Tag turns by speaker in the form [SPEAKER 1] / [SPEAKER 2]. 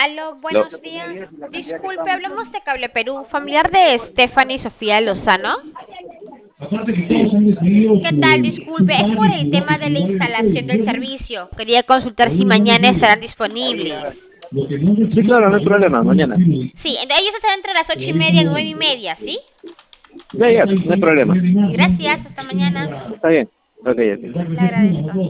[SPEAKER 1] Aló,
[SPEAKER 2] Lo-
[SPEAKER 1] buenos días. Disculpe, hablamos de Cable Perú, familiar de Stephanie Sofía Lozano. ¿Qué tal? Disculpe, es por el tema de la instalación del servicio. Quería consultar si mañana estarán disponibles.
[SPEAKER 2] Sí, claro, no hay problema, mañana.
[SPEAKER 1] Sí, ellos estarán entre las 8:30 y 9:30, ¿sí?
[SPEAKER 2] Ya, ya, no hay problema.
[SPEAKER 1] Gracias, hasta mañana.
[SPEAKER 2] Está bien. Ok, ok.
[SPEAKER 1] Le agradezco.